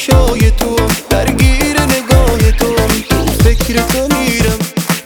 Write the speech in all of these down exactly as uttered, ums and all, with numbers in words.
تماشای تو، درگیر نگاه تو، تو فکر تو میرم.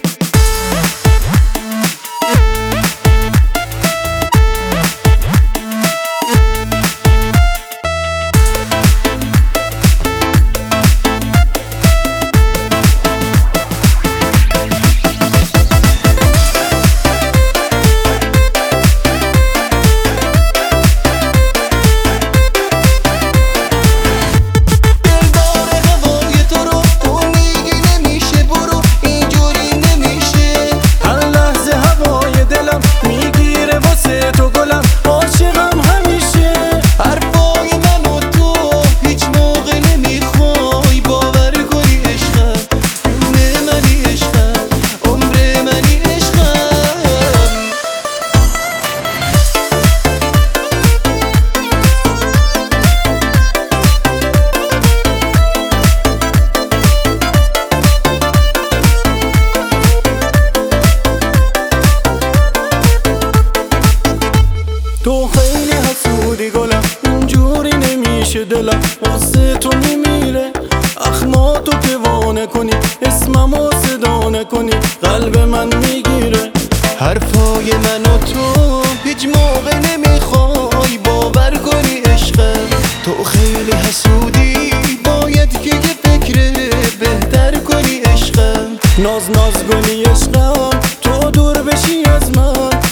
تو خیلی حسودی گلم، اینجوری نمیشه دلم واسه تو میمیره. اخما تو دیوانه کنی، اسممو صدا نکنی، قلب من میگیره. حرفای من و تو هیچ موقع نمیخوای باور کنی عشقم. تو خیلی حسودی، باید که یه فکر بهتر کنی عشقم. ناز ناز گلی عشقم، تو دور بشی از من،